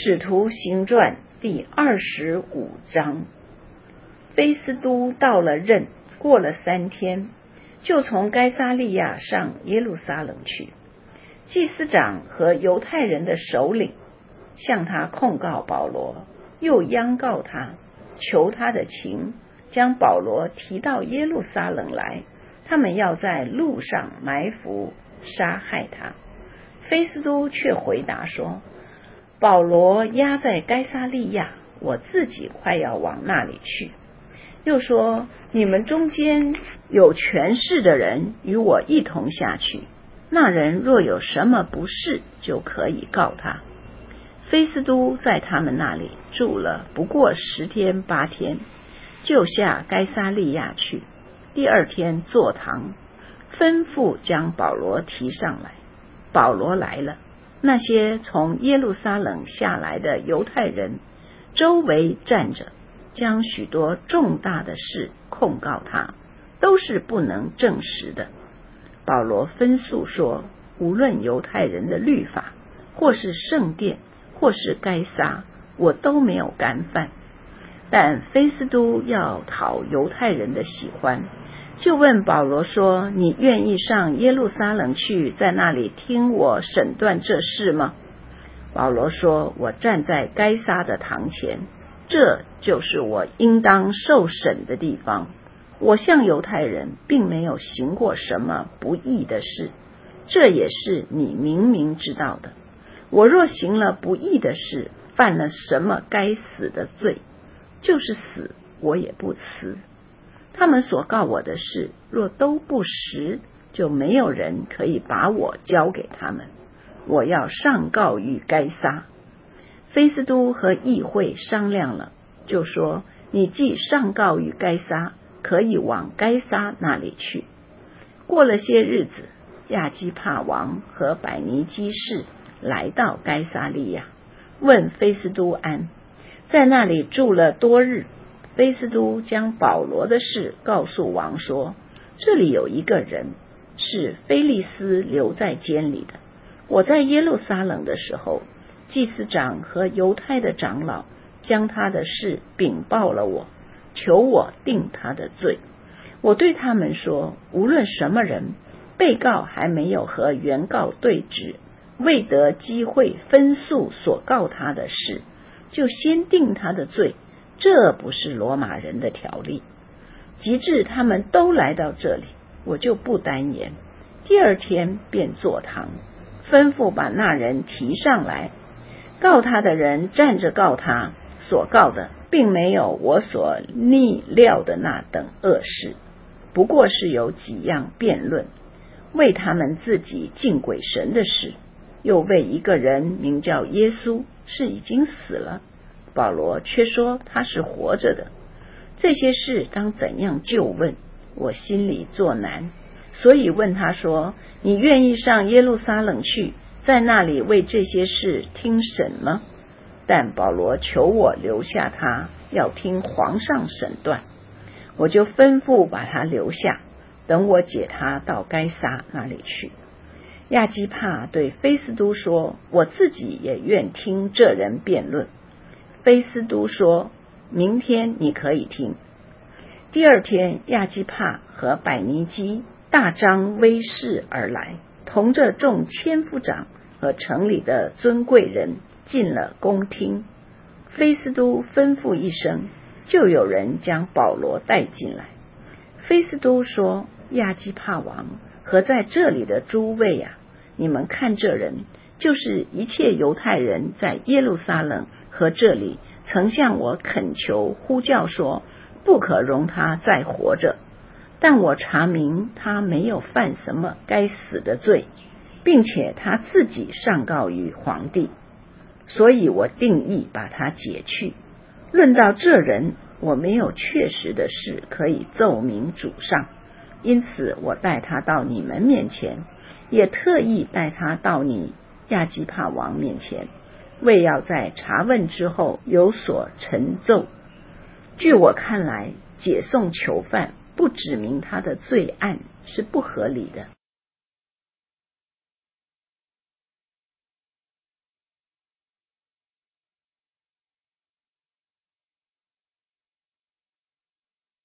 使徒行传第25章。菲斯都到了任，过了3天，就从该撒利亚上耶路撒冷去。祭司长和犹太人的首领向他控告保罗，又央告他，求他的情，将保罗提到耶路撒冷来，他们要在路上埋伏杀害他。菲斯都却回答说，保罗押在该撒利亚，我自己快要往那里去。又说，你们中间有权势的人与我一同下去，那人若有什么不是，就可以告他。菲斯都在他们那里住了不过10天8天，就下该撒利亚去。第2天坐堂，吩咐将保罗提上来。保罗来了，那些从耶路撒冷下来的犹太人周围站着，将许多重大的事控告他，都是不能证实的。保罗分诉说，无论犹太人的律法，或是圣殿，或是该撒，我都没有干犯。但菲斯都要讨犹太人的喜欢，就问保罗说，你愿意上耶路撒冷去，在那里听我审断这事吗？保罗说，我站在该撒的堂前，这就是我应当受审的地方。我向犹太人并没有行过什么不义的事，这也是你明明知道的。我若行了不义的事，犯了什么该死的罪，就是死我也不辞。他们所告我的事若都不实，就没有人可以把我交给他们。我要上告于该撒。菲斯都和议会商量了，就说，你既上告于该撒，可以往该撒那里去。过了些日子，亚基帕王和百尼基士来到该撒利亚，问菲斯都安，在那里住了多日。菲斯都将保罗的事告诉王说，这里有一个人是菲利斯留在监里的。我在耶路撒冷的时候，祭司长和犹太的长老将他的事禀报了我，求我定他的罪。我对他们说，无论什么人，被告还没有和原告对质，未得机会分诉所告他的事，就先定他的罪，这不是罗马人的条例。及至他们都来到这里，我就不单言。第2天便坐堂，吩咐把那人提上来。告他的人站着告他，所告的并没有我所逆料的那等恶事，不过是有几样辩论，为他们自己敬鬼神的事，又为一个人名叫耶稣，是已经死了，保罗却说他是活着的。这些事当怎样就问，我心里作难，所以问他说，你愿意上耶路撒冷去，在那里为这些事听审吗？但保罗求我留下他，要听皇上审断。我就吩咐把他留下，等我解他到该撒那里去。亚基帕对菲斯都说，我自己也愿听这人辩论。菲斯都说，明天你可以听。第2天，亚基帕和百尼基大张威势而来，同着众千夫长和城里的尊贵人进了宫厅。菲斯都吩咐一声，就有人将保罗带进来。菲斯都说，亚基帕王和在这里的诸位啊，你们看这人，就是一切犹太人在耶路撒冷和这里曾向我恳求呼叫说，不可容他再活着。但我查明他没有犯什么该死的罪，并且他自己上告于皇帝，所以我定义把他解去。论到这人，我没有确实的事可以奏明主上，因此我带他到你们面前，也特意带他到你亚基帕王面前，为要在查问之后有所陈奏。据我看来，解送囚犯不指明他的罪案是不合理的。